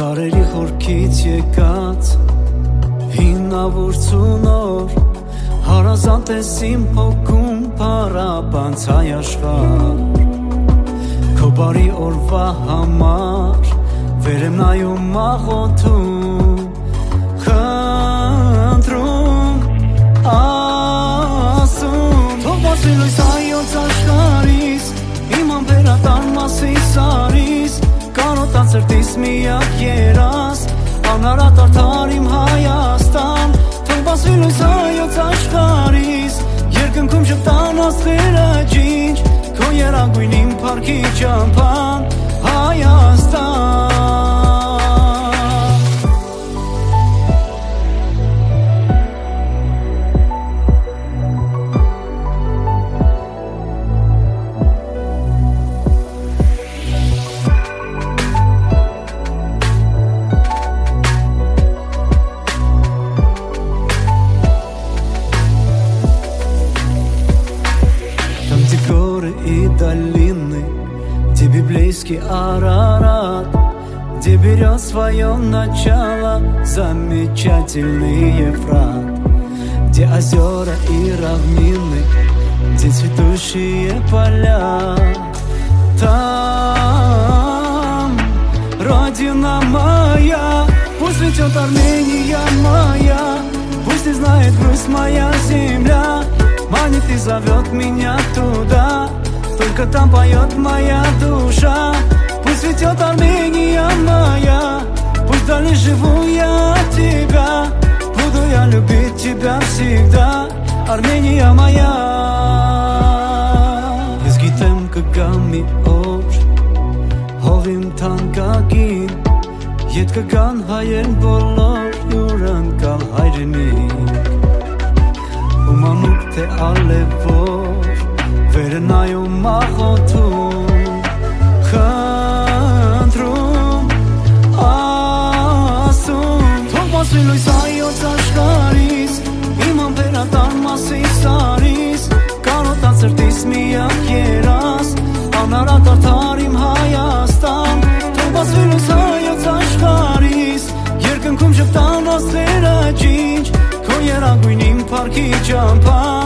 Դարերի խորքից եկած հինավուրցունոր հարազատ ես իմ հոգում պարապանց հայ աշխար Քո բարի օրվա համար վեր եմ նայում աղոթում խնդրում ասում Թող բացվի լույս հայոց աշխարհիս իմ ամբերատար մասիս արիս Կարոտան սրտիս միակ երաս Անարատ արդար իմ Հայաստան Թող բացվի լույս հայոց աշխարհիս Երկնքում շպտան աստղերը ջինջ Քո երագույն իմ փառքի ճամփան Հայաստան долины, где библейский Арарат, где берет свое начало замечательный Ефрат, где озера и равнины, где цветущие поля. Там родина моя, пусть цветет Армения моя, пусть не знает грусть моя земля, манит и зовет меня туда. Только там поет моя душа Пусть цветет Армения моя Пусть вдали живу я от тебя Буду я любить тебя всегда Армения моя Ես գիտեմ կգամ մի օր Հողիմ թանկագին Ետ կգան հայերն բոլոր Յուրանքալ հայրենիք Ու մանուկ թե ալևոր Վերը նայում աղոթում խնդրում ասում Թող բացվի լույս հայոց աշխարհիս իմ ամբերատար մասիս արիս Կարոտան սրտիս միակ երաս Անարատ արդար իմ Հայաստան Թող բացվի լույս հայոց աշխարհիս Երկնքում շպտան աստղերը ջինջ Քո երագույն իմ փառքի ճամփան